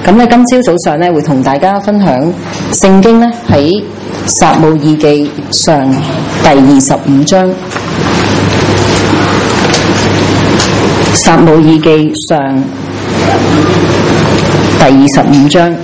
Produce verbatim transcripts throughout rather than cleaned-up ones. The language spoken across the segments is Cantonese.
咁咧今朝早上咧會同大家分享聖經咧喺撒母耳記上第二十五章，撒母耳記上第二十五章。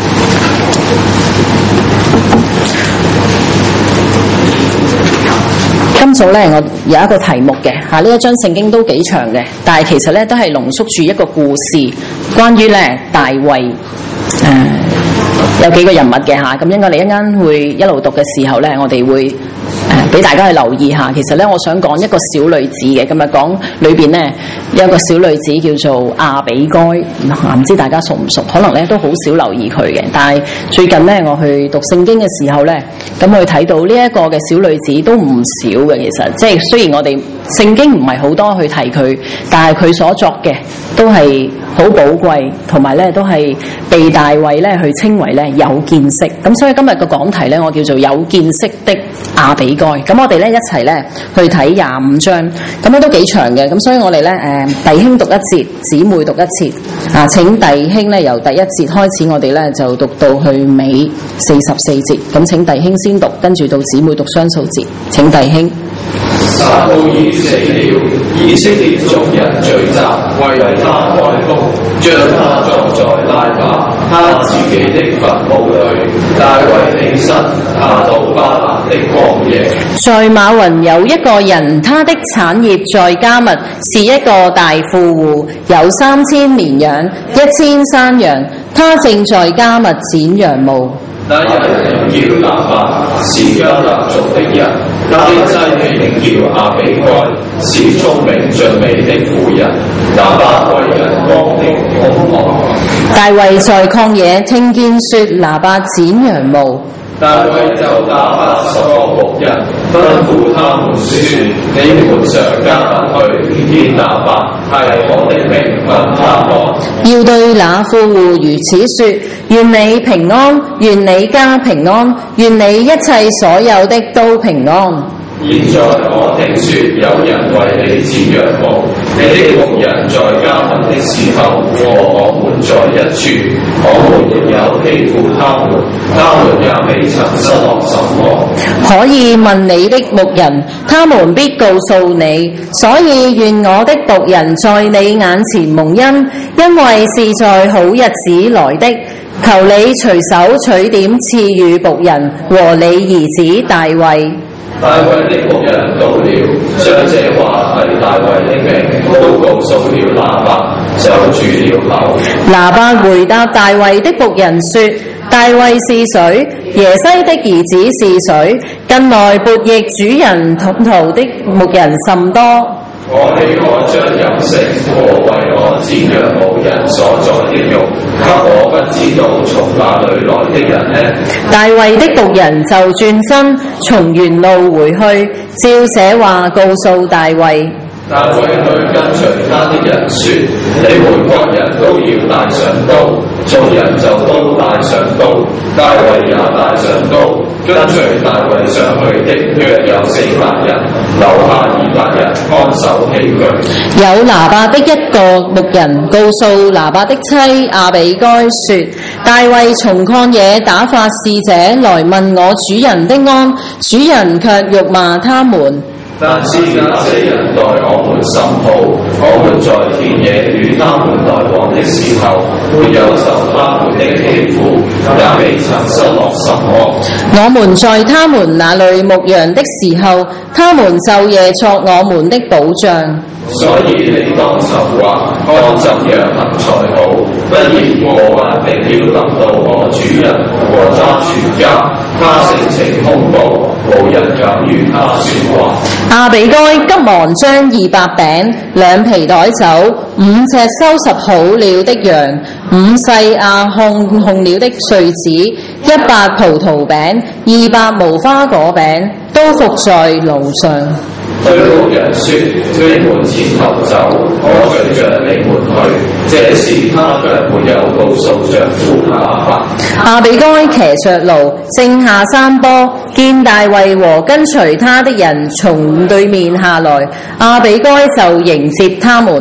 今早咧，我有一個題目嘅嚇，呢一章聖經都幾長嘅，但係其實咧都係濃縮住一個故事，關於咧大衛誒、呃、有幾個人物嘅嚇。咁應該你一陣會一路讀嘅時候咧，我哋會誒俾、呃、大家去留意下。其實咧，我想講一個小女子嘅，咁啊講裏邊咧有一個小女子叫做亞比該，唔知大家熟唔熟？可能咧都好少留意佢嘅。但係最近咧，我去讀聖經嘅時候咧，咁我睇到呢一個嘅小女子都唔少嘅。其實即係雖然我哋聖經唔係好多去提佢，但係佢所作嘅都係好寶貴，同埋咧都係被大衛咧去稱為咧有見識。咁所以今日個講題咧，我叫做有見識的亞比該。咁我哋咧一齊咧去睇廿五章，咁咧都幾長嘅。咁所以我哋咧誒弟兄讀一節，姊妹讀一節啊。請弟兄咧由第一節開始，我哋咧就讀到去尾四十四節。咁請弟兄先讀，跟住到姊妹讀雙數節。請弟兄。 撒母耳死了，以色列眾人聚集，為他哀哭，將他葬在拉巴他自己的墳墓裏。大衛起身，下到巴蘭的曠野。 在馬雲有一個人，他的產業在迦密，是一個大富戶，有三千綿羊，一千山羊。他正在迦密剪羊毛。 那人名叫拿八，是迦勒族的人。他的妻名叫亞比該，是聰明俊美的婦人。拿八為人剛愎兇惡。 大衛在曠野聽見說拿八剪羊毛。 大衛就打發十個僕人，吩咐他們說：你們上迦密去見拿八，係我的名分他們。 要對那富戶如此說：願你平安，願你家平安，願你一切所有的都平安。 現在我聽說有人為你剪羊毛，你的僕人在迦密的時候和我們在一處，我們亦有欺負他們，他們也未曾失落什麼。 可以問你的牧人，他們必告訴你。所以願我的僕人在你眼前蒙恩，因為是在好日子來的。求你隨手取點賜予僕人和你兒子大衛。 大衛的僕人到了，將這話係大衛的名都告訴了拿八，就住了口。 拿八回答大衛的僕人說：大衛是誰？耶西的兒子是誰？近來悖逆主人統途的牧人甚多。 我豈可將飲食和為我剪羊毛人所宰的肉，給我不知道從哪裏來的人呢？ 大衛的僕人就轉身從原路回去，照這話告訴大衛。 大衛對跟隨他的人說：你們各人都要帶上刀。眾人就都帶上刀，大衛也帶上刀。跟隨大衛上去的約有四百人，留下二百人看守器具。 有拿八的一個牧人告訴拿八的妻亞比該說：大衛從曠野打發使者來問我主人的安，主人卻辱罵他們。 但是那些人待我們甚好，我們在田野與他們來往的時候，沒有受他們的欺負，也未曾失落什麼。 我們在他們那裏牧羊的時候，他們晝夜作我們的保障。 所以你當籌劃，看怎樣行才好，不然禍患定要臨到我主人和他全家。他性情兇暴，無人敢與他說話。 亞比該急忙將二百餅、兩皮袋酒、五隻收拾好了的羊、五細亞烘烘了的穗子、一百葡萄餅、二百無花果餅，都伏在路上。 對僕人說：你們前頭走，我隨着你們去。這時他卻沒有告訴丈夫拿八。 亞比該騎着驢，正下山坡，見大衛和跟隨他的人從對面下來，亞比該就迎接他們。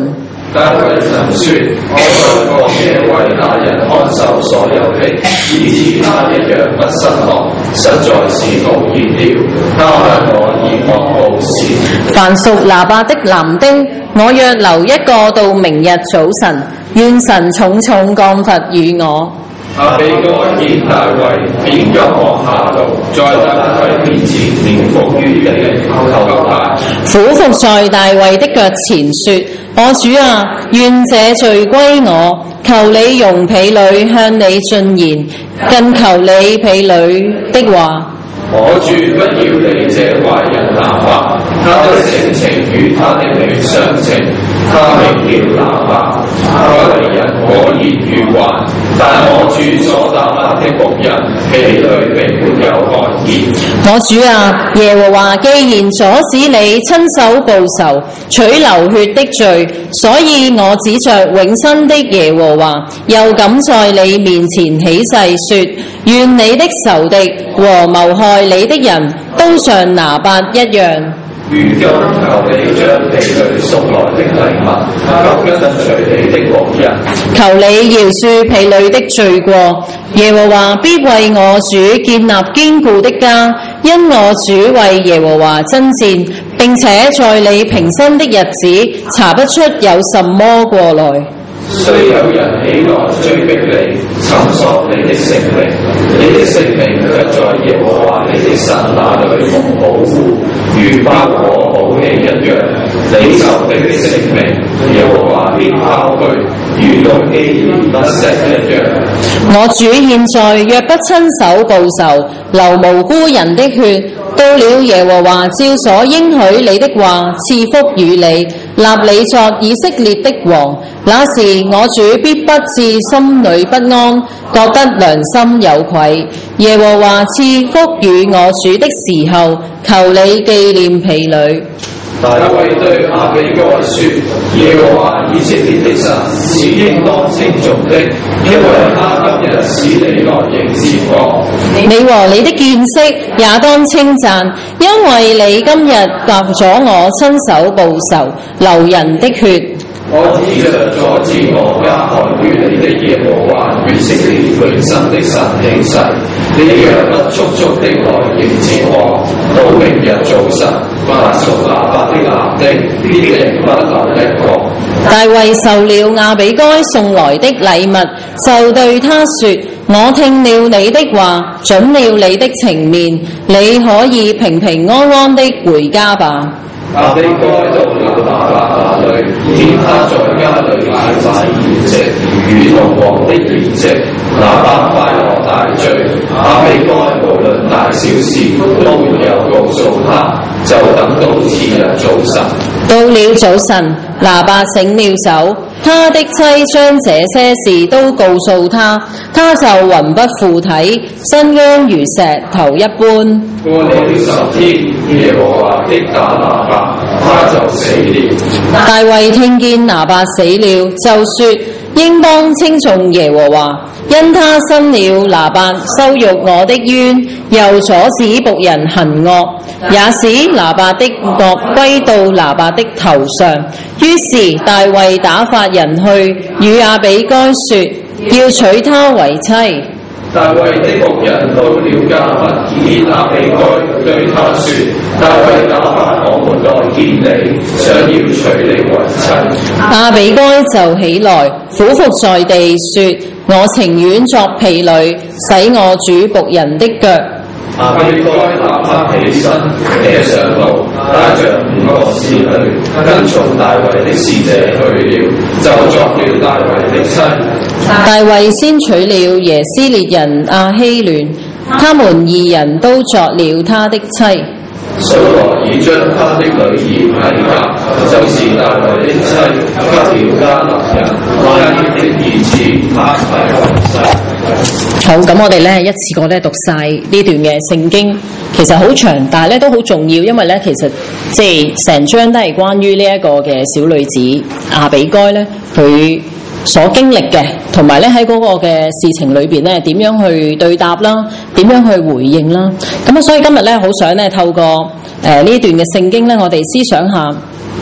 大衛曾說：我在曠野為那人看守所有的，以致他一樣不失落，實在是無言了。他向我以惡報時， 凡屬拿八的男丁，我若留一個到明日早晨，願神重重降罰與我。 亞比該見大衛，便急忙下路，在大衛面前俯伏於地，求他俯伏在大衛的腳前說：我主啊，願這罪歸我，求你容婢女向你進言，更求你婢女的話。 我主不要你這壞人拿八，他的性情與他的名相稱，他名叫拿八，他為人果然愚頑，但我主所打發的僕人，婢女並沒有看見。 我主啊，耶和華既然阻止你親手報仇，取流血的罪，所以我指着永生的耶和華，又敢在你面前起誓說：願你的仇敵和謀害你的人都像拿八一樣。 如今求你將婢女送來的禮物，給跟隨你的僕人。 求你饒恕婢女的罪過，耶和華必為我主建立堅固的家，因我主為耶和華爭戰，並且在你平生的日子查不出有什麼過來。 雖有人起來追逼你，尋索你的性命，你的性命卻在耶和華你的神那裏蒙保護，如包裹寶器一樣。你仇敵的性命，耶和華必拋去，如用機而不石一樣。 我主現在若不親手報仇，流無辜人的血，到了耶和華照所應許你的話，賜福與你，立你作以色列的王。那時我主必不至心裏不安，覺得良心有愧。耶和華賜福與我主的時候，求你紀念婢女。 大衛對亞比該說：耶和華以色列的神是應當稱頌的，因為他今日使你來迎接我。 你和你的見識也當稱讚，因為你今日答咗我親手報仇，流人的血。 我指着阻止我加害於你的耶和華以色列永生的神起誓，你若不速速的來迎接我，到明日早晨，凡屬拿八的男丁，必定不留一個。 大衛受了亞比該送來的禮物，就對他說：我聽了你的話，準了你的情面，你可以平平安安的回家吧。 亞比該到了拿八那裏，見他在家裏擺擺筵席，如同王的筵席。拿八快樂大醉，亞比該無論大小事都沒有告訴他，就等到次日早晨。 到了早晨，拿八醒了手，他的妻將這些事都告訴他，他就魂不附體，身僵如石頭一般。 過了十天，耶和華擊打拿八，他就死了。 大衛聽見拿八死了，就說：應當稱頌耶和華，因他伸了拿八羞辱我的冤，又阻止僕人行惡，也使拿八的惡歸到拿八的頭上。於是大衛打發人去與亞比該說，要娶她為妻。 大衛的僕人到了迦密，見亞比該，對他說：大衛打發我們來見你，想要娶你為妻。 亞比該就起來，俯伏在地說：我情願作婢女，洗我主僕人的腳。 亞比該立刻起身，騎上路，帶着五個侍女，跟從大衛的使者去了，就作了大衛的妻。 大衛先娶了耶斯列人亞希亂，他們二人都作了他的妻。 掃羅已將他的女兒米甲，就是大衛的妻，給了迦南人拉結的兒子瑪提為妻。 好，咁我哋咧一次過咧讀晒呢段嘅聖經，其實好長，但係咧都好重要，因為咧其實即係成章都係關於呢一個嘅小女子亞比該咧佢所經歷嘅，同埋咧喺嗰個嘅事情裏邊咧點樣去對答啦，點樣去回應啦。咁啊，所以今日咧好想咧透過誒呢、呃、段嘅聖經咧，我哋思想下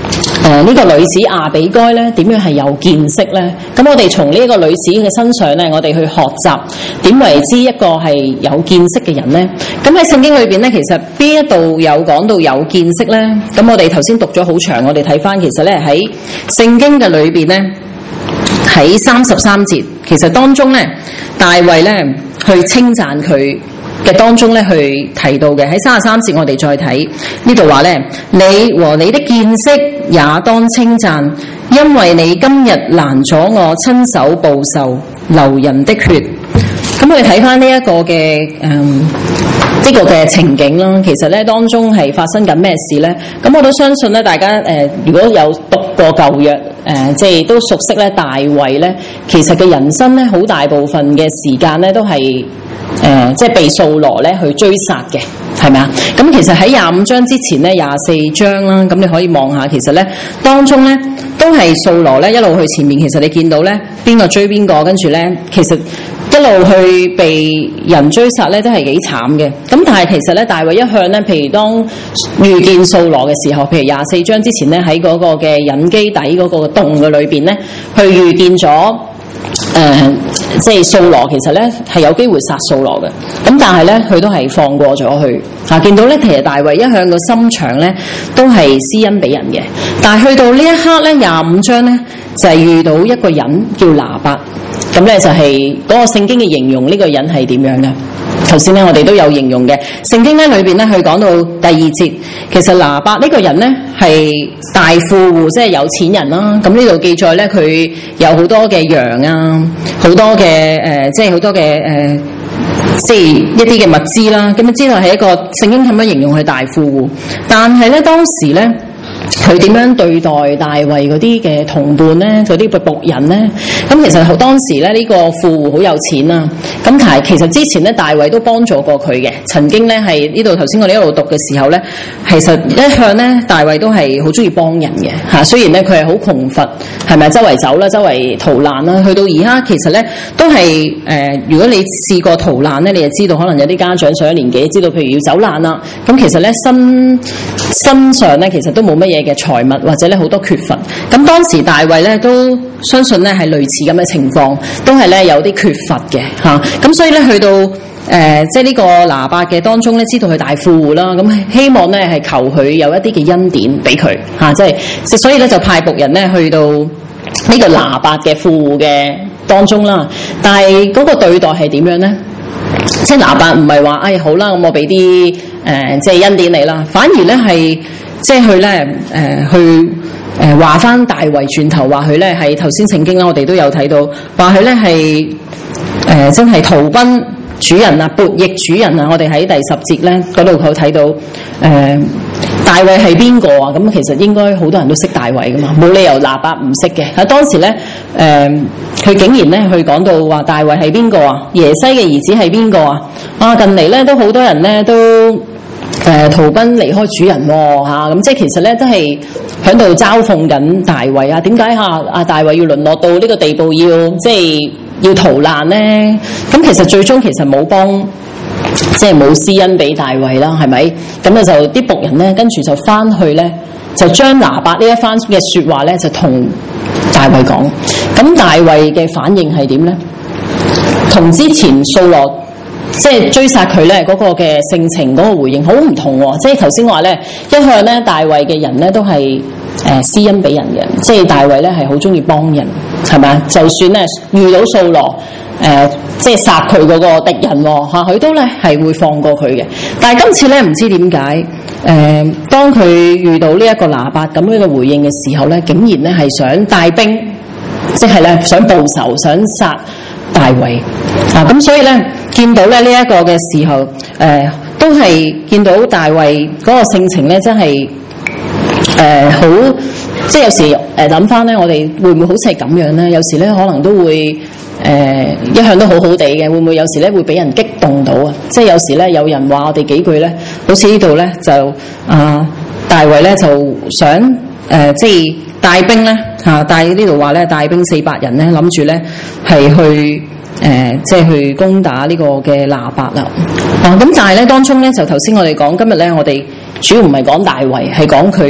誒呢個女子亞比該咧點樣係有見識咧？咁我哋從呢一個女子嘅身上咧，我哋去學習點為之一個係有見識嘅人咧？咁喺聖經裏邊咧，其實邊一度有講到有見識咧？咁我哋頭先讀咗好長，我哋睇翻其實咧喺聖經嘅裏邊咧，喺三十三節，其實當中咧大衛咧去稱讚佢嘅當中咧去提到嘅，喺三十三節我哋再睇呢度話咧，你和你的見識也當稱讚，因為你今日攔阻我親手報仇流人的血。咁我哋睇翻呢一個嘅誒呢個嘅情景啦，其實咧當中係發生緊咩事咧？咁我都相信咧，大家誒、呃、如果有讀過舊約誒、呃，即係都熟悉咧大衛咧，其實嘅人生咧好大部分嘅時間咧都係誒、呃、即係被掃羅咧去追殺嘅，係咪啊？咁其實喺廿五章之前咧，廿四章啦，咁你可以望下，其實咧當中咧都係掃羅咧一路去前面，其實你見到咧邊個追邊個，跟住咧其實一路去被人追殺咧，都係幾慘嘅。咁但係其實咧，大衛一向咧，譬如當遇見掃羅嘅時候，譬如廿四章之前咧，喺嗰個嘅隱基底嗰個洞嘅裏邊咧，去遇見咗誒、呃，即係掃羅，其實咧係有機會殺掃羅嘅。咁但係咧，佢都係放過咗佢。啊，見到咧，其實大衛一向個心腸咧都係施恩俾人嘅。但係去到呢一刻咧，廿五章咧就係、是、遇到一個人叫拿八。咁咧就係嗰個聖經嘅形容呢個人係點樣嘅？頭先咧我哋都有形容嘅。聖經咧裏邊咧佢講到第二節，其實拿八呢個人咧係大富戶，即係有錢人啦。咁呢度記載咧佢有好多嘅羊啊，好多嘅誒、呃，即係好多嘅誒、呃，即係一啲嘅物資啦。咁啊知道係一個聖經咁樣形容佢大富戶，但係咧當時咧。佢點樣對待大衛嗰啲嘅同伴咧？嗰啲嘅僕人咧？咁其實好當時咧，呢、這個富戶好有錢啊！咁但係其實之前咧，大衛都幫助過佢嘅。曾經咧係呢度頭先我哋一路讀嘅時候咧，其實一向咧大衛都係好中意幫人嘅嚇。雖然咧佢係好窮乏，係咪周圍走啦，周圍逃難啦。去到而家其實咧都係誒、呃，如果你試過逃難咧，你就知道可能有啲家長上咗年紀知道，譬如要走難啦。咁其實咧身身上咧其實都冇乜嘢嘅財物，或者咧好多缺乏。咁當時大衛咧都相信咧係類似咁嘅情況，都係咧有啲缺乏嘅嚇。咁、啊、所以咧去到誒、呃、即係呢個拿八嘅當中咧，知道佢大富戶啦，咁希望咧係求佢有一啲嘅恩典俾佢嚇，即係所以咧就派僕人咧去到呢個拿八嘅富戶嘅當中啦。但係嗰個對待係點樣咧？即係拿八唔係話哎好啦，咁我俾啲誒即係恩典你啦，反而咧係。即係佢咧，誒、呃、去誒話翻大衛轉頭，話佢咧係頭先聖經啦，我哋都有睇到，話佢咧係誒真係逃奔主人啊，悖逆主人啊！我哋喺第十節咧嗰度佢睇到誒、呃、大衛係邊個啊？咁其實應該好多人都識大衛噶嘛，冇理由拿八唔識嘅。喺當時咧，誒、呃、佢竟然咧去講到話大衛係邊個啊？耶西嘅兒子係邊個啊？啊近嚟咧都好多人咧都。誒、呃、逃奔離開主人喎、哦、咁、啊、即係其實咧都係喺度嘲諷緊大衛啊！點解嚇阿大衛要淪落到呢個地步要，要即係要逃難咧？咁其實最終其實冇幫，即係冇施恩俾大衛啦，係咪？咁啊就啲僕人咧跟住就翻去咧，就將拿八呢一番嘅説話咧就同大衛講。咁大衛嘅反應係點咧？同之前掃羅。即係追殺佢咧，嗰個嘅性情嗰個回應好唔同喎、哦。即係頭先話咧，一向咧大衛嘅人咧都係誒、呃、施恩俾人嘅，即係大衛咧係好中意幫人，係咪啊？就算咧遇到掃羅誒、呃，即係殺佢嗰個敵人喎嚇，佢都咧係會放過佢嘅。但係今次咧唔知點解誒，當佢遇到呢一個拿八咁樣嘅回應嘅時候咧，竟然咧係想帶兵，即係咧想報仇，想殺大衛啊！咁所以咧。見到咧呢一個嘅時候，誒、呃、都係見到大衛嗰個性情咧，真係誒好，即係有時誒諗翻咧，我哋會唔會好似係咁樣咧？有時咧可能都會誒、呃、一向都好好地嘅，會唔會有時咧會俾人激動到啊？即係有時咧有人話我哋幾句咧，好似呢度咧就啊、呃、大衛咧就想誒、呃、即係帶兵咧嚇，帶呢度話咧帶兵四百人咧，諗住咧係去。誒、呃，即係去攻打呢個嘅拿八啦。啊，咁但係咧，當中咧就頭先我哋講，今日咧我哋主要唔係講大衛，係講佢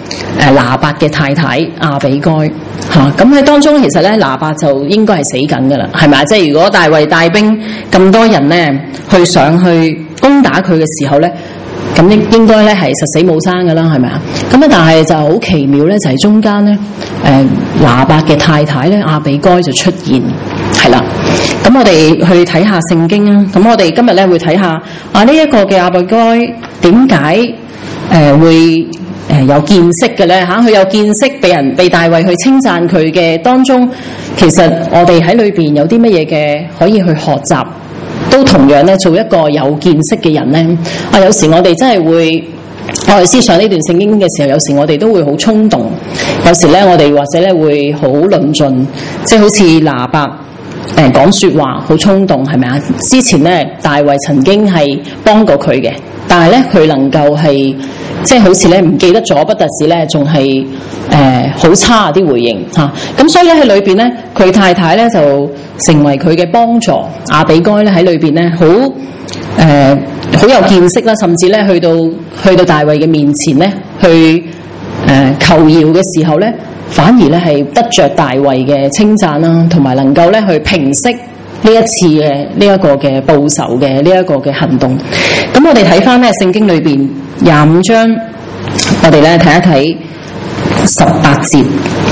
誒拿伯嘅太太亞比該嚇。咁喺當中其實咧拿伯就應該係死緊㗎啦，係咪啊？即係如果大衛帶兵咁多人咧去上去攻打佢嘅時候咧，咁應應該咧係實死冇生㗎啦，係咪啊？咁啊，但係就好奇妙咧，就係、是、中間咧誒拿伯嘅太太咧亞比該就出現，係啦。咁我哋去睇下聖經啊。咁我哋今日咧會睇下啊呢一、這個嘅亞比該點解誒會誒、呃、有見識嘅咧嚇？佢、啊、有見識，被人被大衛去稱讚佢嘅當中，其實我哋喺裏邊有啲乜嘢嘅可以去學習，都同樣咧做一個有見識嘅人咧。啊，有時我哋真係會，我哋思想呢段聖經嘅時候，有時我哋都會好衝動，有時咧我哋或者咧會好論盡，即係好似拿伯誒講説話好衝動，係咪啊？之前咧大衛曾經係幫過佢嘅，但係咧佢能夠係即係好似咧唔記得咗，不特止咧仲係誒好差啲回應嚇。咁、啊、所以咧喺裏邊咧，佢太太咧就成為佢嘅幫助。亞比該咧喺裏邊咧好誒好有見識啦，甚至咧去到去到大衛嘅面前咧去誒、呃、求饒嘅時候咧，反而咧係得着大衛嘅稱讚啦，同埋能夠咧去平息呢一次嘅呢一個嘅報仇嘅呢一個嘅行動。咁我哋睇翻咧聖經裏邊廿五章，我哋咧睇一睇十八節。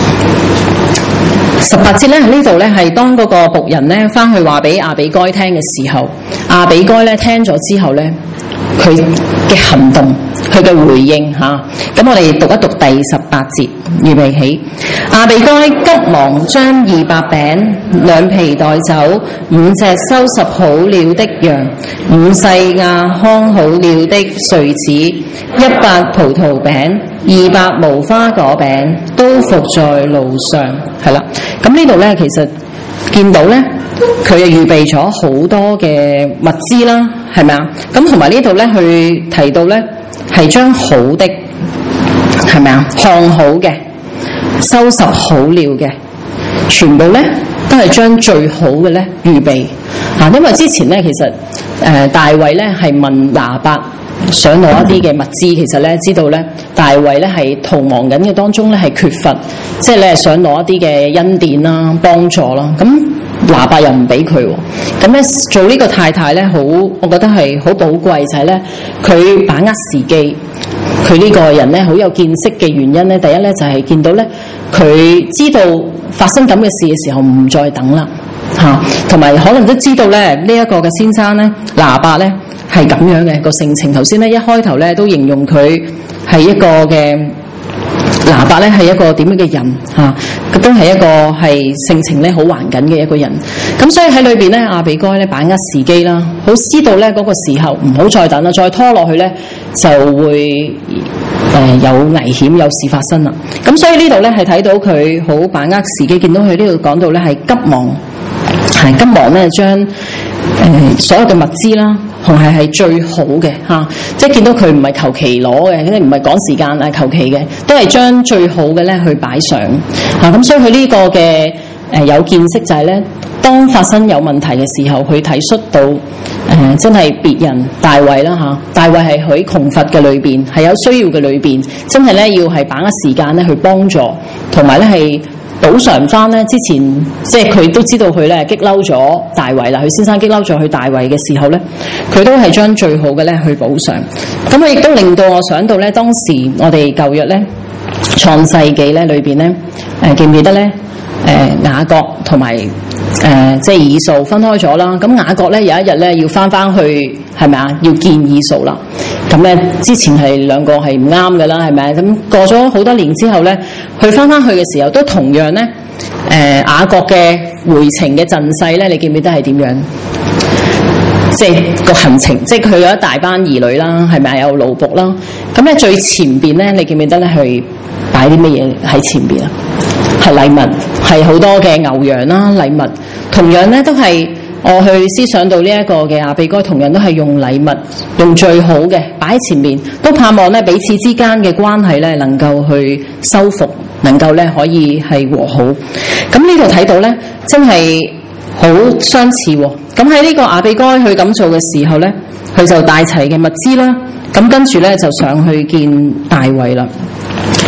十八節咧喺呢度咧係當嗰個僕人咧翻去話俾亞比該聽嘅時候，亞比該咧聽咗之後咧，佢嘅行動，佢嘅回應嚇。咁、啊、我哋讀一讀第十八節，預備起。亞比該急忙將二百餅、兩皮袋酒、五隻收拾好了的羊、五細亞看好了的穗子、一百葡萄餅、二百無花果餅，都伏在路上。係啦，咁呢度咧其實見到咧，佢就預備咗好多嘅物資啦，係咪啊？咁同埋呢度咧，佢提到咧係將好的，係咪啊？看好嘅、收拾好了嘅，全部咧都係將最好嘅咧預備啊！因為之前咧其實誒、呃、大衛咧係問拿伯想攞一啲嘅物資，其實咧知道咧大衛咧係逃亡緊嘅當中咧係缺乏，即係咧想攞一啲嘅恩典啦、幫助啦，咁拿伯又唔俾佢喎，咁咧做呢個太太咧好，我覺得係好寶貴，就係咧佢把握時機，佢呢個人咧好有見識嘅原因咧，第一咧就係、是、見到咧佢知道發生咁嘅事嘅時候唔再等啦嚇，同埋可能都知道咧呢一、這個嘅先生咧拿伯咧。係咁樣嘅個性情，頭先咧一開頭咧都形容佢係一個嘅拿伯咧係一個點樣嘅人嚇，佢、啊、都係一個係性情咧好頑謹嘅一個人。咁所以喺裏邊咧，亞比該咧把握時機啦，好知道咧嗰個時候唔好再等啦，再拖落去咧就會誒、呃、有危險有事發生啦。咁所以呢度咧係睇到佢好把握時機，見到佢呢度講到咧係急忙係急忙咧將誒所有嘅物資啦。同係係最好嘅嚇、啊，即係見到佢唔係求其攞嘅，即係唔係趕時間啊求其嘅，都係將最好嘅咧去擺上嚇。咁、啊、所以佢呢個嘅誒、呃、有見識就係咧，當發生有問題嘅時候，佢體恤到誒、呃、真係別人大衛啦嚇，大衛係喺窮乏嘅裏邊，係有需要嘅裏邊，真係咧要係把握時間咧去幫助，同埋咧係。補償翻咧，之前即係佢都知道佢咧激嬲咗大衛啦，佢先生激嬲咗佢大衛嘅時候咧，佢都係將最好嘅咧去補償。咁佢亦都令到我想到咧，當時我哋舊約咧創世紀咧裏邊咧，誒、呃、記唔記得咧？誒、呃、雅各同埋誒即係以掃分開咗啦。咁雅各咧有一日咧要翻翻去，係咪啊？要見以掃啦。咁咧之前係兩個係唔啱嘅啦，係咪？咁過咗好多年之後咧，佢翻翻去嘅時候都同樣咧，誒、呃、雅各嘅回程嘅陣勢咧，你記唔記得係點樣？即係個行程，即係佢有一大班兒女啦，係咪啊？有奴僕啦。咁咧最前邊咧，你記唔記得咧？去擺啲乜嘢喺前邊啊？係禮物，係好多嘅牛羊啦，禮物。同樣咧都係。我去思想到呢一個嘅亞比該，同樣都係用禮物，用最好嘅擺喺前面，都盼望咧彼此之間嘅關係咧能夠去修復，能夠咧可以係和好。咁呢度睇到咧，真係好相似喎。咁喺呢個亞比該去咁做嘅時候咧，佢就帶齊嘅物資啦。咁跟住咧就上去見大衛啦。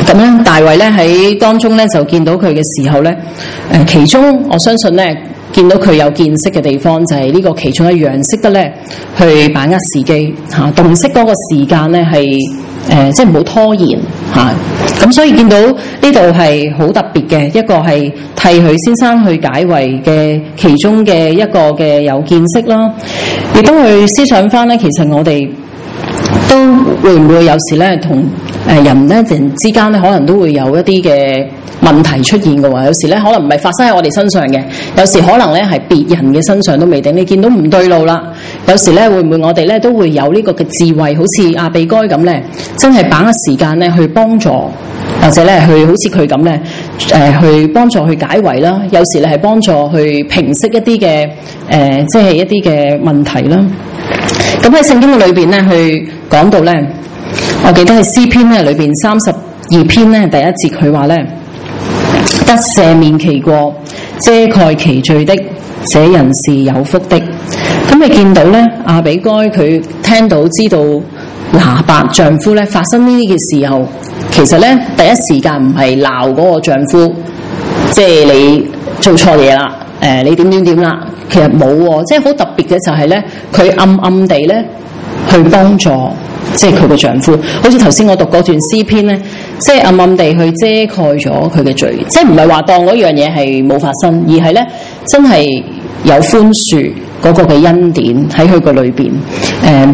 咁咧，大衛咧喺當中咧就見到佢嘅時候咧，誒其中我相信咧見到佢有見識嘅地方就係呢個其中一樣，識得咧去把握時機嚇，洞悉嗰個時間咧係誒即係唔好拖延嚇。咁所以見到呢度係好特別嘅一個係替佢先生去解圍嘅其中嘅一個嘅有見識啦，亦都去思想翻咧，其實我哋都會唔會有時咧同誒人咧人之間咧可能都會有一啲嘅問題出現嘅喎，有時咧可能唔係發生喺我哋身上嘅，有時可能咧係別人嘅身上都未定。你見到唔對路啦，有時咧會唔會我哋咧都會有呢個嘅智慧，好似亞比該咁咧，真係把握時間咧去幫助，或者咧去好似佢咁咧誒去幫助去解圍啦，有時咧係幫助去平息一啲嘅誒即係一啲嘅問題啦。咁喺聖經裏邊咧去講到咧，我記得係詩篇咧裏邊三十二篇咧第一節佢話咧，得赦免其過、遮蓋其罪的，這人是有福的。咁你見到咧，亞比該佢聽到知道拿八丈夫咧發生呢啲嘅時候，其實咧第一時間唔係鬧嗰個丈夫，即係你做錯嘢啦，誒、呃、你點點點啦，其實冇喎，即係好特別嘅就係咧，佢暗暗地咧去幫助。即係佢嘅丈夫，好似頭先我讀嗰段詩篇咧，即係暗暗地去遮蓋咗佢嘅罪，即係唔係話當嗰樣嘢係冇發生，而係咧真係有寬恕嗰個嘅恩典喺佢個裏邊。誒、嗯，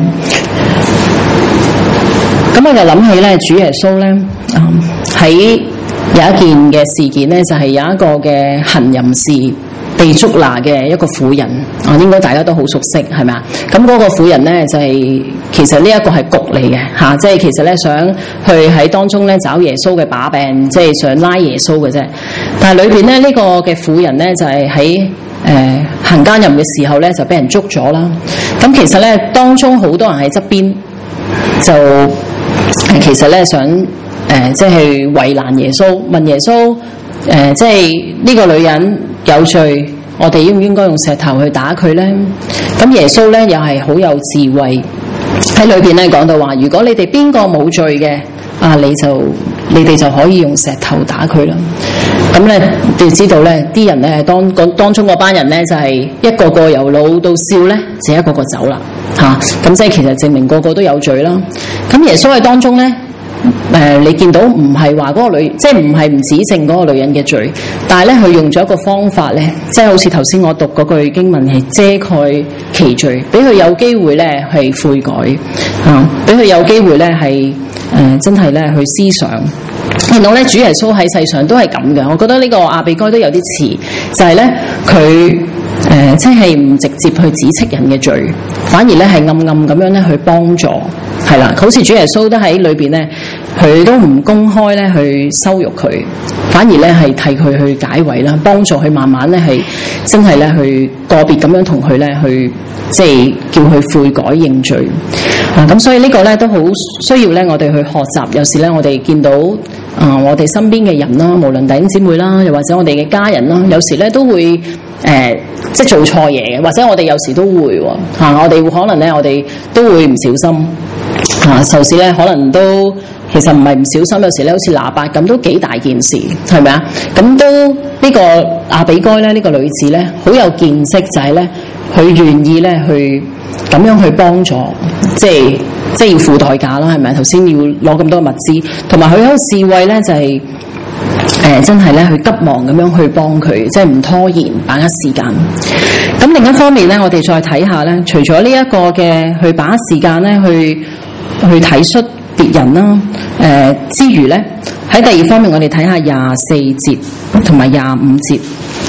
咁我就諗起咧，主耶穌咧，喺、嗯、有一件嘅事件咧，就係、是、有一個嘅行淫士被捉拿嘅一個婦人，啊，應該大家都好熟悉，係咪啊？咁嗰個婦人咧就係、是、其實呢一個係局嚟嘅嚇，即係其實咧想去喺當中咧找耶穌嘅把柄，即係想拉耶穌嘅啫。但係裏邊咧呢、這個嘅婦人咧就係喺誒行奸淫嘅時候咧就俾人捉咗啦。咁其實咧當中好多人喺側邊就誒其實咧想誒、呃、即係為難耶穌，問耶穌誒、呃、即係呢個女人有罪，我哋應唔應該用石頭去打佢呢？咁耶穌咧又係好有智慧喺裏邊咧講到話，如果你哋邊個冇罪嘅，啊你就你哋就可以用石頭打佢啦。咁咧你知道咧，啲人咧當當中嗰班人咧就係、是、一個個由老到少咧，就一個個走啦嚇。咁、啊、即係其實證明個個都有罪啦。咁耶穌喺當中咧。誒、呃，你見到唔係話嗰個女，即係唔係唔指證嗰個女人嘅罪，但係咧佢用咗一個方法咧，即係好似頭先我讀嗰句經文係遮蓋其罪，俾佢有機會咧係悔改，啊，俾佢有機會咧係誒真係咧去思想。見到咧主耶穌喺世上都係咁嘅，我覺得呢個亞比該都有啲似，就係咧佢。誒、呃，即係唔直接去指斥人嘅罪，反而咧係暗暗咁樣咧去幫助，係啦，好似主耶穌都喺裏邊咧，佢都唔公開咧去羞辱佢，反而咧係替佢去解圍啦，幫助佢慢慢咧係真係咧去個別咁樣同佢咧去，即係叫佢悔改認罪。啊，咁所以個呢個咧都好需要咧，我哋去學習。有時咧，我哋見到啊、呃，我哋身邊嘅人啦，無論弟兄姊妹啦，又或者我哋嘅家人啦，有時咧都會誒、呃，即係做錯嘢嘅，或者我哋有時都會喎、啊、我哋會可能咧，我哋都會唔小心啊，有時咧可能都其實唔係唔小心，有時咧好似拿八咁，都幾大件事，係咪啊？咁都、這個、呢個亞比該咧，呢、這個女子咧，好有見識，就係咧，佢願意咧去。咁樣去幫助，即係即係要付代價啦，係咪？頭先要攞咁多物資，同埋佢有個智慧咧，就係、是、誒、呃、真係咧去急忙咁樣去幫佢，即係唔拖延，把握時間。咁另一方面咧，我哋再睇下咧，除咗呢一個嘅去把握時間咧，去去體恤別人啦，誒、呃、之餘咧，喺第二方面，我哋睇下廿四節同埋廿五節。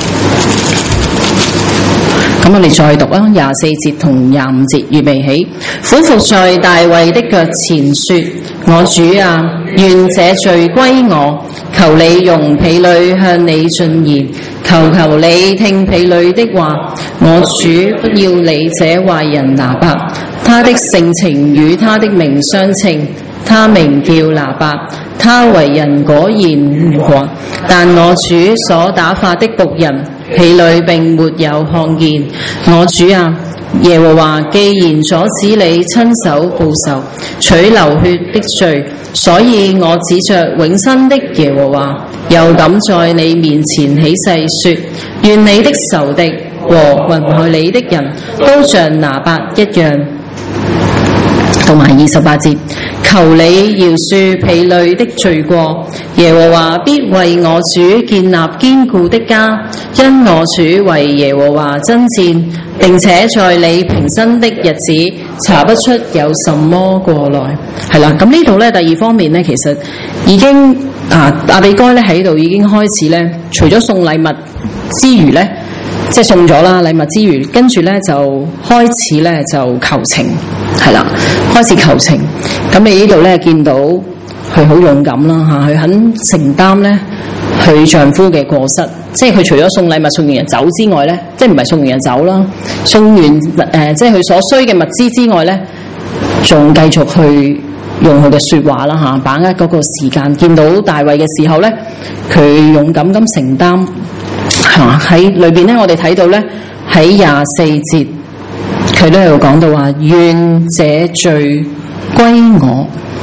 咁我哋再讀啦，廿四節同廿五節，預備起。俯伏在大衛的腳前說：我主啊，願這罪歸我，求你容婢女向你進言，求求你聽婢女的話。我主不要理這壞人拿八，他的性情與他的名相稱。他名叫拿八，他為人果然誤國，但我主所打發的僕人婢女並沒有看見。我主啊， 耶和華既然阻止你親手報仇，取流血的罪，所以我指着永生的耶和華，又敢在你面前起誓說：願你的仇敵和陷害你的人都像拿八一樣。同埋二十八節，求你饒恕婢女的罪過，耶和華必為我主建立堅固的家，因我主為耶和華爭戰，並且在你平生的日子查不出有什麼過來。係啦，咁呢度咧第二方面咧，其實已經啊亞比該咧喺度已經開始咧，除咗送禮物之餘咧。即係送咗啦禮物之餘，跟住咧就開始咧就求情，係啦，開始求情。咁你呢度咧見到佢好勇敢啦嚇，佢肯承擔咧佢丈夫嘅過失，即係佢除咗送禮物送完人走之外咧，即係唔係送完人走啦，送完誒、呃、即係佢所需嘅物資之外咧，仲繼續去用佢嘅説話啦嚇，把握嗰個時間。見到大衛嘅時候咧，佢勇敢咁承擔。喺裏邊咧，我哋睇到咧喺廿四節，佢都有講到話願這罪歸我。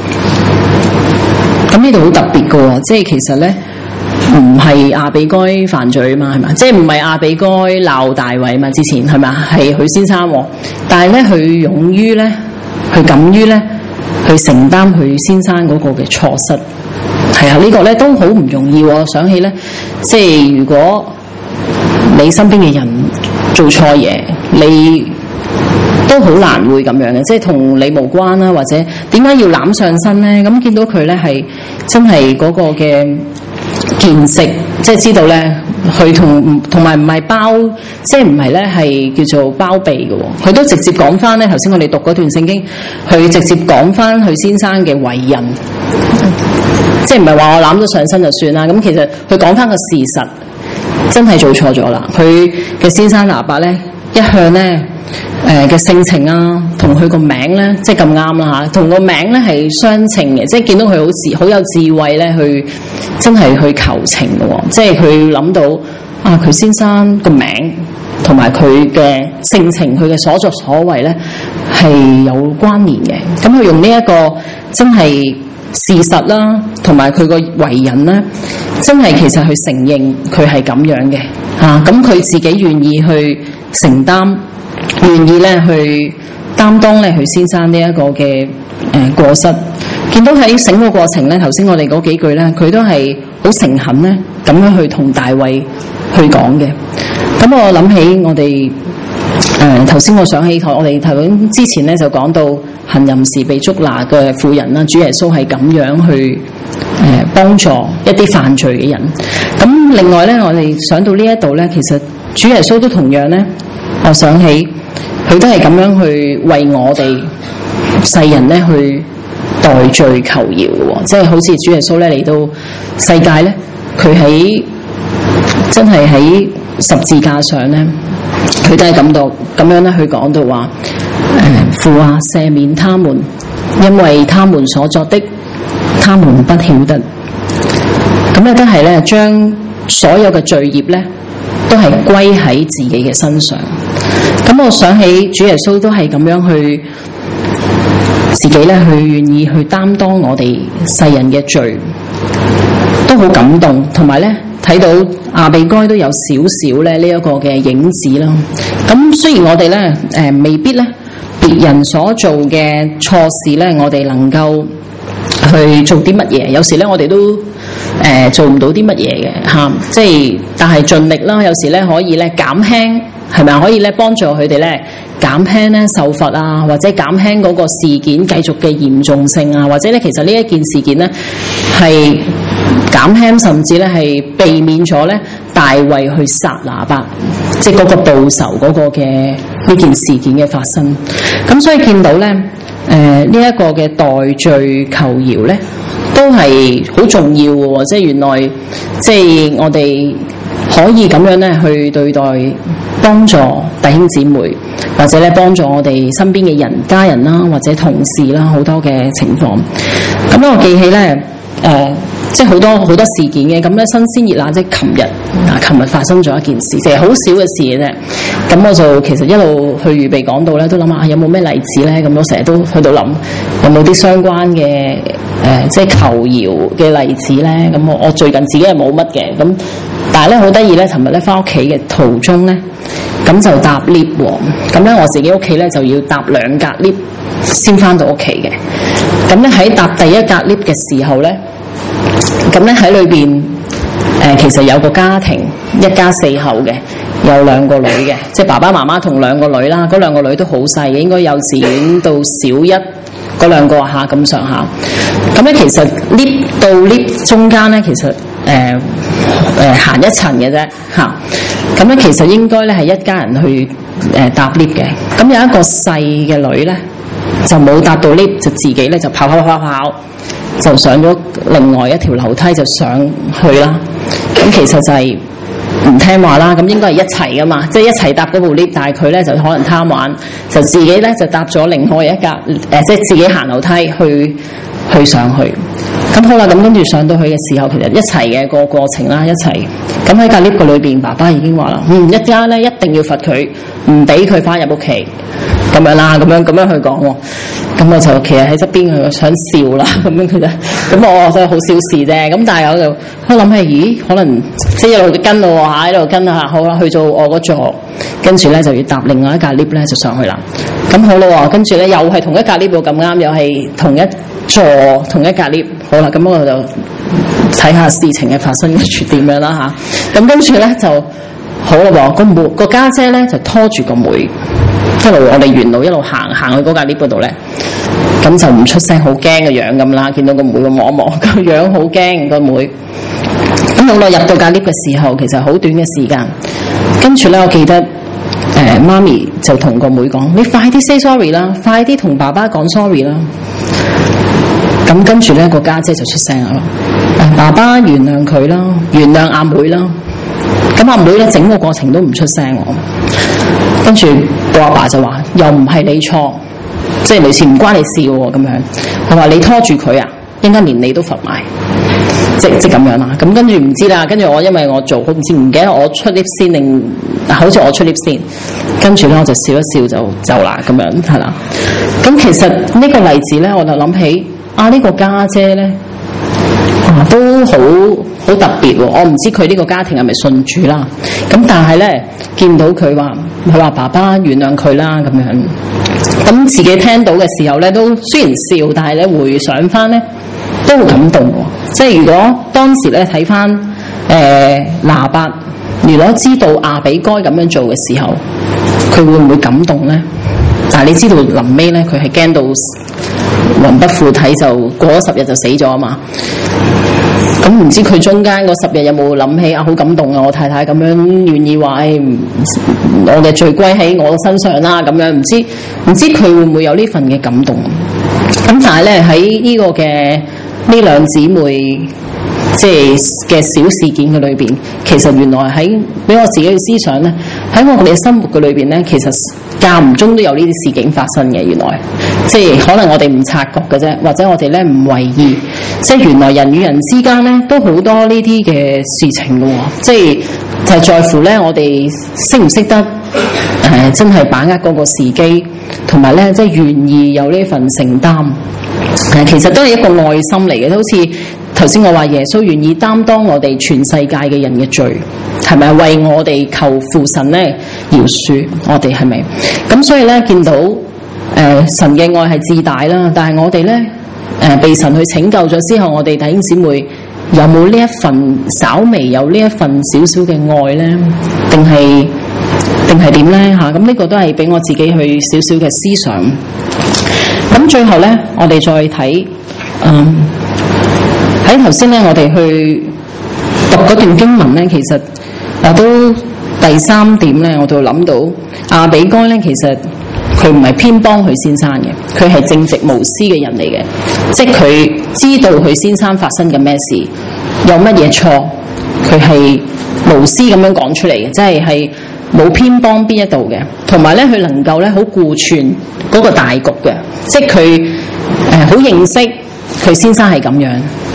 咁呢度好特別嘅喎，即係其實咧唔係亞比該犯罪啊嘛，係嘛？即係唔係亞比該鬧大衛嘛？之前係嘛？係佢先生，但係咧佢勇於咧，佢敢於咧去承擔佢先生嗰個嘅錯失。係啊，這個、呢個咧都好唔容易。我想起咧，即係如果你身邊嘅人做錯嘢，你都好難會咁樣嘅，即係同你無關啦，或者點解要攬上身咧？咁見到佢咧係真係嗰個嘅見識，即係知道咧，佢同同埋唔係包，即係唔係咧係叫做包庇嘅喎。佢都直接講翻咧，頭先我哋讀嗰段聖經，佢直接講翻佢先生嘅為人，即係唔係話我攬咗上身就算啦。咁其實佢講翻個事實。真係做錯咗啦！佢嘅先生拿八咧，一向咧誒嘅性情啊，同佢個名咧，即係咁啱啦嚇，同個名咧係相稱嘅，即係見到佢好智好有智慧咧，去真係去求情嘅喎，即係佢諗到啊，佢先生個名同埋佢嘅性情，佢嘅所作所為咧係有關聯嘅。咁佢用呢一個真係事實啦，同埋佢個為人咧，真係其實去承認佢係咁樣嘅嚇，咁、啊、佢自己願意去承擔，願意咧去擔當咧佢先生呢一個嘅誒、呃、過失。見到喺醒個過程咧，頭先我哋嗰幾句咧，佢都係好誠懇咧咁樣去同大衛去講嘅。咁我諗起我哋誒頭先我想起我哋頭先之前咧就講到行淫時被捉拿嘅婦人啦，主耶穌係咁樣去誒、呃、幫助一啲犯罪嘅人。咁另外咧，我哋想到呢一度咧，其實主耶穌都同樣咧，我想起佢都係咁樣去為我哋世人咧去代罪求饒嘅喎，即係好似主耶穌咧嚟到世界咧，佢喺真係喺十字架上咧，佢都係感到咁樣咧去講到話誒父啊，赦免他們，因為他們所作的，他們不曉得。咁咧都係咧將所有嘅罪孽咧都係歸喺自己嘅身上。咁我想起主耶穌都係咁樣去自己咧去願意去擔當我哋世人嘅罪，都好感動。同埋咧睇到亞比該都有少少咧呢一個嘅影子啦。咁雖然我哋咧誒未必咧別人所做嘅錯事咧，我哋能夠去做啲乜嘢？有時咧我哋都誒、呃、做唔到啲乜嘢嘅嚇，即係但係盡力啦。有時咧可以咧減輕。係咪可以咧幫助佢哋咧減輕咧受罰啊，或者減輕嗰個事件繼續嘅嚴重性啊，或者咧其實呢一件事件咧係減輕，甚至咧係避免咗咧大衛去殺拿八，即係嗰個報仇嗰個嘅呢件事件嘅發生。咁所以見到咧誒呢一個嘅代罪求饒咧都係好重要嘅喎，即係原來即係我哋可以咁樣咧去對待。幫助弟兄姊妹，或者咧幫助我哋身邊嘅人、家人啦，或者同事啦，好多嘅情況。咁我記起咧，誒、呃， 即係好多好多事件嘅。咁咧新鮮熱辣，即係琴日啊，琴日發生咗一件事，其實好少嘅事嘅啫。咁我就其實一路去預備講到咧，都諗下有冇咩例子咧。咁我成日都去到諗有冇啲相關嘅誒、呃，即係求饒嘅例子咧。咁我我最近自己係冇乜嘅。咁但係咧好得意咧，尋日咧翻屋企嘅途中咧，咁就搭 lift 喎。咁咧我自己屋企咧就要搭兩格 lift 先翻到屋企嘅。咁咧喺搭第一格 lift 嘅時候咧，咁咧喺裏邊誒其實有個家庭，一家四口嘅，有兩個女嘅，即係爸爸媽媽同兩個女啦。嗰兩個女都好細嘅，應該幼稚園到小一嗰兩個下咁上下。咁咧其實 lift 到 lift 中間咧，其實誒誒行一層嘅啫嚇。咁咧其實應該咧係一家人去誒搭 lift 嘅。咁有一個細嘅女咧就冇搭到 lift，就自己咧就跑跑跑跑就上咗另外一條樓梯就上去啦。咁其實就係唔聽話啦。咁應該係一齊噶嘛，即係一齊搭嗰部 lift，但係佢咧就可能貪玩，就自己咧就搭咗另外一格誒，即係自己行樓梯去去上去。咁好啦，咁跟住上到去嘅時候，其實一齊嘅個過程啦，一齊。咁喺隔 lift 個裏邊，爸爸已經話啦，嗯，一家咧一定要罰佢，唔俾佢翻入屋企。咁樣啦，咁樣咁樣去講喎，咁我就企喺側邊，佢想笑啦，咁樣佢就，咁我真係好小事啫。咁但係我就，我諗起，咦，可能即係一路跟到我嚇，一路跟下，好啦，去到我嗰座，跟住咧就要搭另外一架 lift 咧就上去啦。咁好啦喎，跟住咧又係同一架 lift 咁啱，又係同一座同一架 lift。好啦，咁我就睇下事情嘅發生處點樣啦嚇。咁跟住咧就好啦喎，個妹個家姐咧就拖住個妹。一路我哋沿路一路行行去嗰架 lift 嗰度咧，咁就唔出聲，好驚嘅樣咁啦。見到個妹咁望一望，個樣好驚個妹。咁好耐入到架 lift 嘅時候，其實好短嘅時間。跟住咧，我記得誒、呃、媽咪就同個妹講：你快啲 say sorry 啦，快啲同爸爸講 sorry 啦。咁跟住咧，個家姐就出聲啦，爸爸原諒佢啦，原諒阿妹啦。咁阿妹咧整個過程都唔出聲喎。跟住我阿爸就話：又唔係你錯，即係類似唔關你事喎咁樣。我話你拖住佢啊，應該連你都罰埋，即即咁樣啦。咁跟住唔知啦。跟住我因為我做好唔知唔記得我出 lift 先定，好似我出 lift 先。跟住咧我就笑一笑就走啦咁樣係啦。咁其實呢個例子咧，我就諗起啊呢個家姐咧啊都好好特別喎。我唔知佢呢個家庭係咪信主啦。咁但係咧見到佢話佢話爸爸原諒佢啦咁樣，咁自己聽到嘅時候咧都雖然笑，但係咧回想翻咧都好感動喎。即係如果當時咧睇翻誒拿八，如果知道亞比該咁樣做嘅時候，佢會唔會感動咧？但係你知道臨尾咧佢係驚到魂不附體，就過咗十日就死咗啊嘛。咁唔知佢中間嗰十日有冇諗起啊？好感動啊！我太太咁樣願意話，誒，我嘅罪歸喺我身上啦。咁樣唔知唔知佢會唔會有呢份嘅感動？咁但係咧喺呢個嘅呢兩姊妹即係嘅小事件嘅裏邊，其實原來喺俾我自己嘅思想咧，喺我哋嘅生活嘅裏邊咧，其實間唔中都有呢啲事件發生嘅。原來即係可能我哋唔察覺嘅啫，或者我哋咧唔為意。即係原來人與人之間咧都好多呢啲嘅事情嘅喎。即係就係在乎咧，我哋識唔識得誒、呃、真係把握嗰個時機，同埋咧即係願意有呢份承擔。誒、呃，其實都係一個愛心嚟嘅，好似頭先我話耶穌願意擔當我哋全世界嘅人嘅罪，係咪為我哋求父神咧饒恕我哋係咪？咁所以咧見到誒、呃、神嘅愛係至大啦，但係我哋咧誒被神去拯救咗之後，我哋弟兄姊妹有冇呢一份稍微有呢一份少少嘅愛咧？定係定係點咧嚇？咁呢個都係俾我自己去少少嘅思想。咁最後咧，我哋再睇嗯。喺頭先咧，我哋去讀嗰段經文咧，其實我都第三點咧，我就諗到亞比該咧，其實佢唔係偏幫佢先生嘅，佢係正直無私嘅人嚟嘅，即係佢知道佢先生發生緊咩事，有乜嘢錯，佢係無私咁樣講出嚟嘅，即係係冇偏幫邊一度嘅，同埋咧佢能夠咧好顧全嗰個大局嘅，即係佢誒好認識佢先生係咁樣。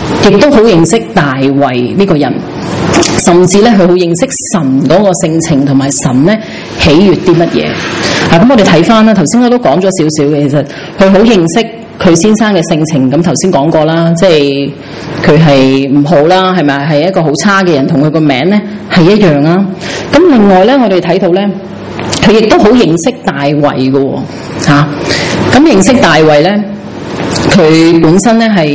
亦都好認識大衛呢個人，甚至咧佢好認識神嗰個性情同埋神咧喜悅啲乜嘢。啊，咁我哋睇翻啦，頭先我都講咗少少嘅，其實佢好認識佢先生嘅性情。咁頭先講過啦，即係佢係唔好啦，係咪係一個好差嘅人，同佢個名咧係一樣啦。咁另外咧，我哋睇到咧，佢亦都好認識大衛嘅喎，嚇。咁認識大衛咧，佢本身咧係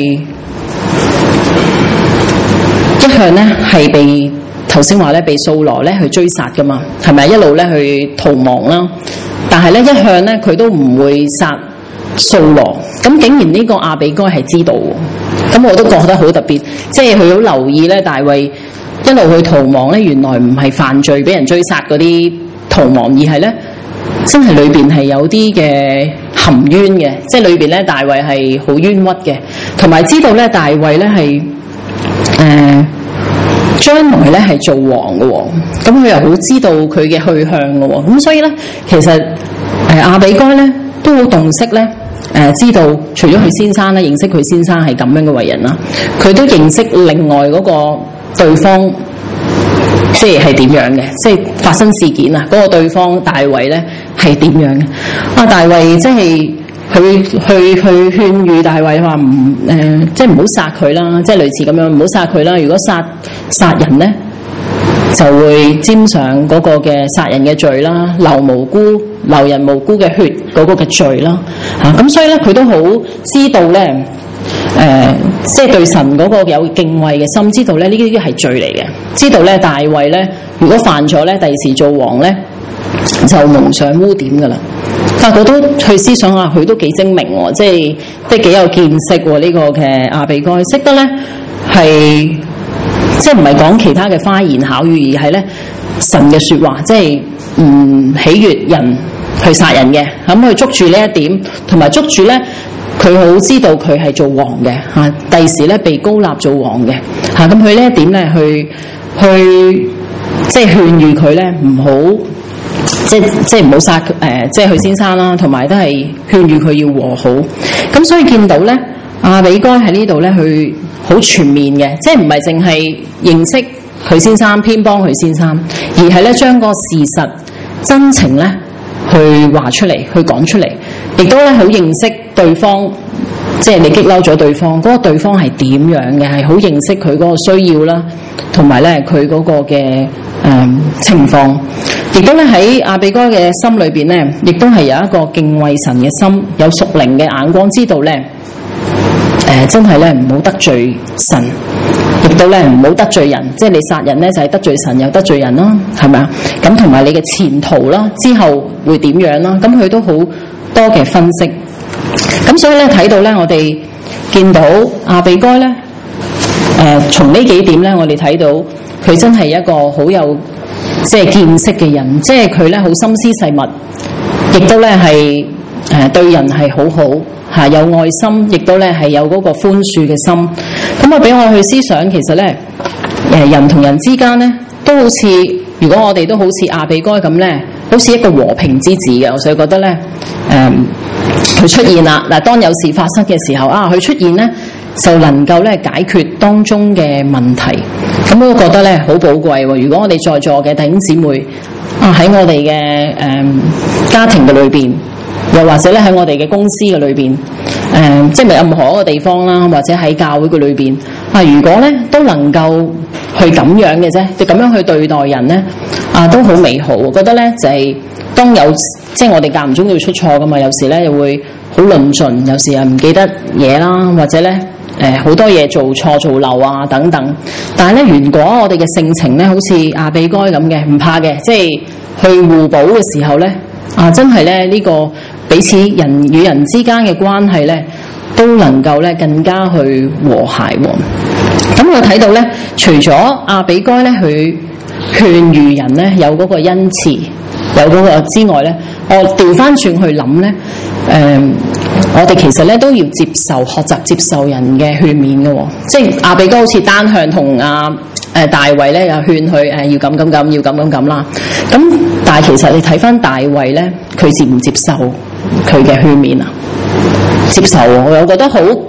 一向咧係被頭先話咧被掃羅咧去追殺噶嘛，係咪一路咧去逃亡啦？但係咧一向咧佢都唔會殺掃羅，咁竟然呢個亞比該係知道喎，咁我都覺得好特別，即係佢好留意咧大衛一路去逃亡咧，原來唔係犯罪俾人追殺嗰啲逃亡，而係咧真係裏邊係有啲嘅含冤嘅，即係裏邊咧大衛係好冤屈嘅，同埋知道咧大衛咧係誒將來咧係做王嘅喎，咁佢又好知道佢嘅去向嘅喎，咁所以咧其實誒亞比該咧都好洞悉咧誒知道，除咗佢先生咧認識佢先生係咁樣嘅為人啦，佢都認識另外嗰個對方。即係係點樣嘅？即係發生事件啊！嗰、那個對方大衛咧係點樣嘅？啊，大衛即係去去去勸喻大衛話唔誒，即係唔好殺佢啦，即係類似咁樣，唔好殺佢啦。如果殺殺人咧，就會沾上嗰個嘅殺人嘅罪啦，流無辜、流人無辜嘅血嗰個嘅罪啦。嚇、啊、咁，所以咧佢都好知道咧。誒、呃，即係對神嗰個有敬畏嘅心，知道咧呢啲係罪嚟嘅，知道咧大衛咧如果犯咗咧，第時做王咧就蒙上污點噶啦。但係佢都去思想下，佢都幾精明喎，即係即係幾有見識喎。呢、這個嘅亞比該識得咧係即係唔係講其他嘅花言巧語，而係咧神嘅説話，即係唔喜悅人去殺人嘅。咁佢捉住呢一點，同埋捉住咧。佢好知道佢係做王嘅嚇，第時咧被膏立做王嘅嚇，咁佢呢一點咧去去即係勸喻佢咧唔好即即係唔好殺誒，即係佢先生啦，同埋都係勸喻佢要和好。咁所以見到咧亞比該喺呢度咧，佢好全面嘅，即係唔係淨係認識佢先生，偏幫佢先生，而係咧將個事實真情咧去話出嚟，去講出嚟，亦都咧好認識對方，即係你激嬲咗對方，嗰、那個對方係點樣嘅，係好認識佢嗰個需要啦，同埋咧佢嗰個嘅誒、呃、情況，亦都咧喺亞比該嘅心裏邊咧，亦都係有一個敬畏神嘅心，有屬靈嘅眼光，知道咧誒、呃、真係咧唔好得罪神。亦都咧唔好得罪人，即係你殺人咧就係得罪神又得罪人啦，係咪啊？咁同埋你嘅前途啦，之後會點樣啦？咁佢都好多嘅分析。咁所以咧睇到咧，我哋見到亞比該咧，誒、呃、從呢幾點咧，我哋睇到佢真係一個好有即係見識嘅人，即係佢咧好心思細密，亦都咧係誒對人係好好。嚇有愛心，亦都咧係有嗰個寬恕嘅心。咁啊，俾我去思想，其實咧，誒人同人之間咧，都好似如果我哋都好似亞比該咁咧，好似一個和平之子嘅。所以覺得咧，誒、嗯、佢出現啦。嗱，當有事發生嘅時候啊，佢出現咧，就能夠咧解決當中嘅問題。咁我覺得咧好寶貴喎。如果我哋在座嘅弟兄姊妹啊，喺我哋嘅誒家庭嘅裏邊。又或者咧喺我哋嘅公司嘅裏邊，誒、呃，即係任何一個地方啦，或者喺教會嘅裏邊，啊，如果咧都能夠去咁樣嘅啫，就咁樣去對待人咧，啊，都好美好。我覺得咧就係、是、當有即係我哋間唔中都要出錯噶嘛，有時咧又會好論盡，有時又唔記得嘢啦，或者咧誒好多嘢做錯做漏啊等等。但係咧，如果我哋嘅性情咧好似亞比該咁嘅，唔怕嘅，即係去互補嘅時候咧。啊，真係咧呢個彼此人與人之間嘅關係咧，都能夠咧更加去和諧喎。咁我睇到咧，除咗亞比該咧，佢勸喻人咧有嗰個恩慈，有嗰個之外咧，我調翻轉去諗咧，誒、呃，我哋其實咧都要接受、學習接受人嘅勸勉嘅喎。即係亞比該好似單向同阿誒大衛咧又勸佢誒要咁咁咁，要咁咁咁啦。咁但係其實你睇翻大衛咧，佢接唔接受佢嘅勸勉啊？接受，我又覺得好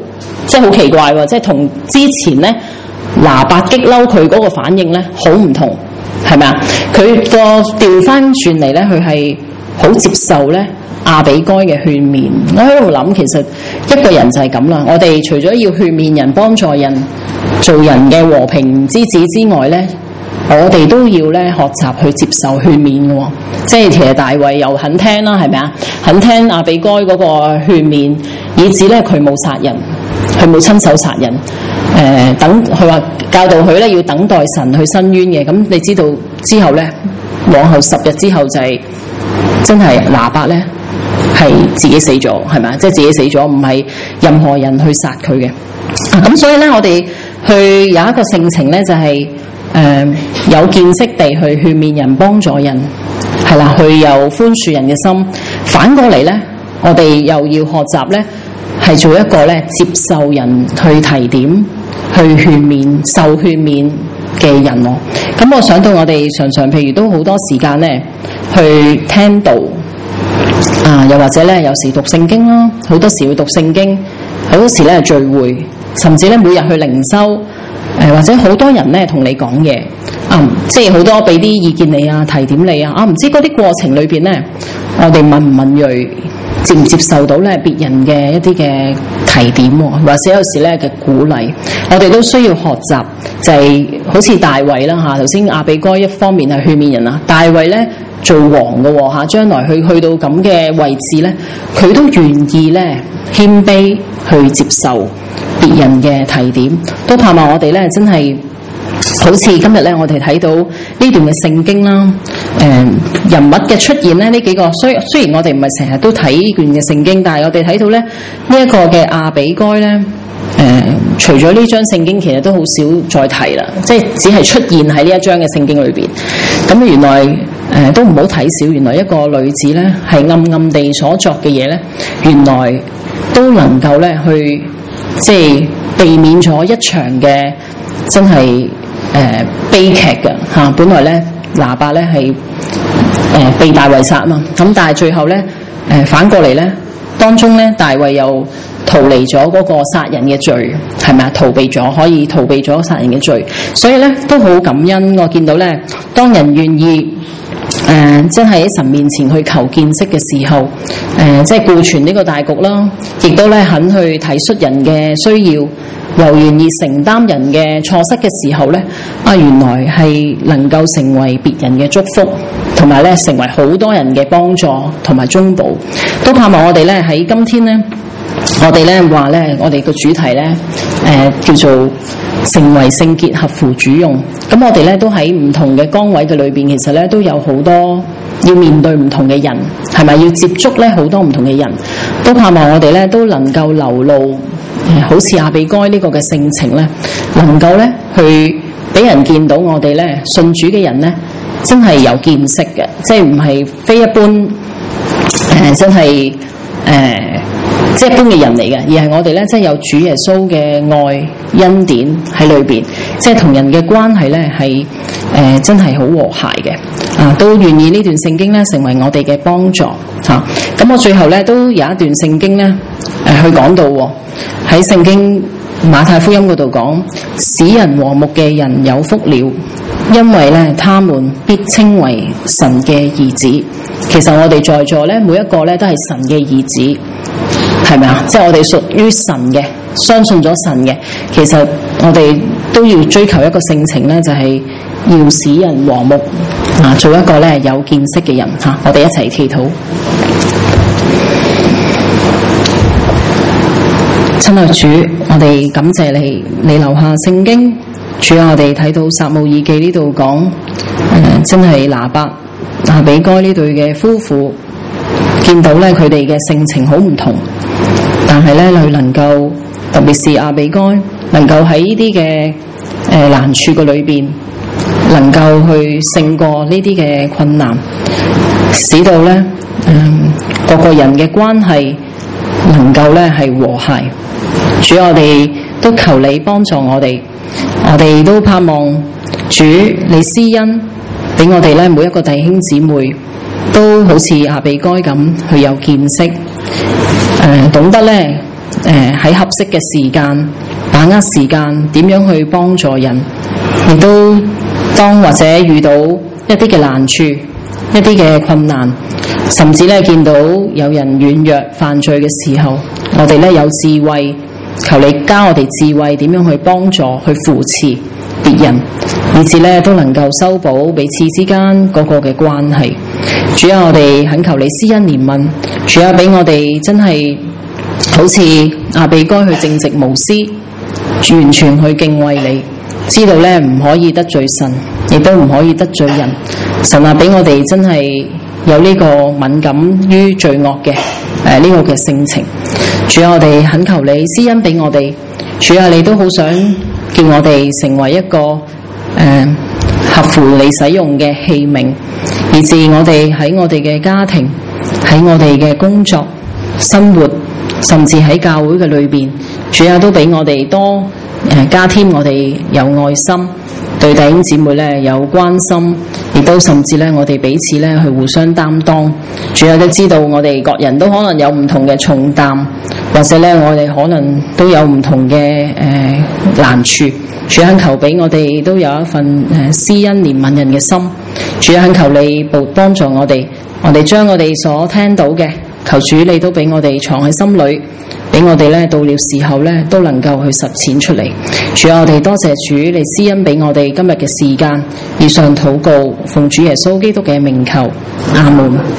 即係好奇怪喎，即係同之前咧拿八激嬲佢嗰個反應咧好唔同，係咪啊？佢個調翻轉嚟咧，佢係好接受咧亞比該嘅勸勉。我喺度諗，其實一個人就係咁啦。我哋除咗要勸勉人、幫助人、做人嘅和平之子之外咧，我哋都要咧學習去接受勸勉嘅喎。即係其實大衛又肯聽啦，係咪啊？肯聽亞比該嗰個勸勉，以至咧佢冇殺人，佢冇親手殺人。誒、呃、等佢話教導佢咧要等待神去伸冤嘅。咁你知道之後咧，往後十日之後就係、是、真係拿八咧係自己死咗，係咪啊？即係自己死咗，唔係任何人去殺佢嘅。咁、啊、所以咧，我哋去有一個性情咧，就係、是、誒、呃、有見識地去勸勉人、幫助人，係啦，去有寬恕人嘅心。反過嚟咧，我哋又要學習咧，係做一個咧接受人去提點、去勸勉、受勸勉嘅人喎。咁我想到我哋常常譬如都好多時間咧去聽道啊，又或者咧有時讀聖經啦，好多時會讀聖經，好多時咧聚會，甚至咧每日去靈修，誒、呃、或者好多人咧同你講嘢啊，即係好多俾啲意見你啊、提點你啊，啊唔知嗰啲過程裏邊咧，我哋敏唔敏銳，接唔接受到咧別人嘅一啲嘅提點，或者有時咧嘅鼓勵，我哋都需要學習，就係、是、好似大衛啦嚇，頭先亞比該一方面係勸勉人啦，大衛咧做王嘅喎嚇，將來去去到咁嘅位置咧，佢都願意咧謙卑去接受別人嘅提點，都盼望我哋咧真係。好似今日咧，我哋睇到呢段嘅聖經啦，誒、呃、人物嘅出現咧，呢幾個雖雖然我哋唔係成日都睇呢段嘅聖經，但係我哋睇到咧呢一、這個嘅亞比該咧，誒、呃、除咗呢章聖經，其實都好少再提啦，即係只係出現喺呢一章嘅聖經裏邊。咁原來誒、呃、都唔好睇小，原來一個女子咧係暗暗地所作嘅嘢咧，原來都能夠咧去即係避免咗一場嘅真係。誒、呃、悲劇嘅嚇、啊，本來咧拿八咧係誒被大衛殺啊嘛，咁但係最後咧誒、呃、反過嚟咧，當中咧大衛又逃離咗嗰個殺人嘅罪，係咪啊？逃避咗可以逃避咗殺人嘅罪，所以咧都好感恩。我見到咧，當人願意誒、呃、真係喺神面前去求見識嘅時候，誒、呃、即係顧全呢個大局啦，亦都咧肯去體恤人嘅需要。又願意承擔人嘅錯失嘅時候咧，啊原來係能夠成為別人嘅祝福，同埋咧成為好多人嘅幫助同埋中保。都盼望我哋咧喺今天咧，我哋咧話咧，我哋個主題咧，誒、呃、叫做成為聖潔合乎主用。咁我哋咧都喺唔同嘅崗位嘅裏邊，其實咧都有好多要面對唔同嘅人，係咪要接觸咧好多唔同嘅人？都盼望我哋咧都能夠流露。好似亞比該呢個嘅性情咧，能夠咧去俾人見到我哋咧信主嘅人咧，真係有見識嘅，即係唔係非一般誒、呃，真係誒、呃，即係一般嘅人嚟嘅，而係我哋咧即係有主耶穌嘅愛恩典喺裏邊，即係同人嘅關係咧係誒真係好和諧嘅啊，都願意呢段聖經咧成為我哋嘅幫助嚇。咁、啊、我最後咧都有一段聖經咧誒、呃、去講到喎。喺聖經馬太福音嗰度講，使人和睦嘅人有福了，因為咧他們必稱為神嘅兒子。其實我哋在座咧每一個咧都係神嘅兒子，係咪啊？即係我哋屬於神嘅，相信咗神嘅。其實我哋都要追求一個性情咧，就係、是、要使人和睦啊，做一個咧有見識嘅人吓、啊。我哋一齊祈禱。親愛主，我哋感謝你，你留下聖經。主，我哋睇到撒母耳記呢度講，誒、呃，真係拿八、亞比該呢對嘅夫婦，見到咧佢哋嘅性情好唔同，但係咧佢能夠，特別是亞比該，能夠喺呢啲嘅誒難處嘅裏邊，能夠去勝過呢啲嘅困難，使到咧，嗯、呃，各個人嘅關係能夠咧係和諧。主，我哋都求你幫助我哋，我哋都盼望主你施恩俾我哋咧，每一個弟兄姊妹都好似亞比該咁去有見識，誒、呃，懂得咧誒喺合適嘅時間，把握時間，點樣去幫助人，亦都當或者遇到一啲嘅難處、一啲嘅困難，甚至咧見到有人軟弱犯罪嘅時候，我哋咧有智慧，求你加我哋智慧，點樣去幫助、去扶持別人，以至咧都能夠修補彼此之間嗰個嘅關係。主啊，我哋懇求你施恩憐憫，主啊，俾我哋真係好似亞比該去正直無私，完全去敬畏你，知道咧唔可以得罪神，亦都唔可以得罪人。神啊，俾我哋真係有呢個敏感於罪惡嘅誒呢個嘅性情。主啊，我哋懇求你施恩俾我哋。主啊，你都好想叫我哋成為一個誒、呃、合乎你使用嘅器皿，以致我哋喺我哋嘅家庭、喺我哋嘅工作、生活，甚至喺教會嘅裏邊，主啊都俾我哋多誒、呃、加添我哋有愛心，對弟兄姊妹咧有關心，亦都甚至咧我哋彼此咧去互相擔當。主啊都知道我哋各人都可能有唔同嘅重擔，或者咧我哋可能都有唔同嘅誒、呃、難處。主啊，求俾我哋都有一份誒施恩憐憫人嘅心。主啊，求你幫助我哋，我哋將我哋所聽到嘅，求主你都俾我哋藏喺心裏，俾我哋咧到了時候咧都能夠去實踐出嚟。主啊，我哋多謝主你施恩俾我哋今日嘅時間，以上禱告，奉主耶穌基督嘅名求，阿門。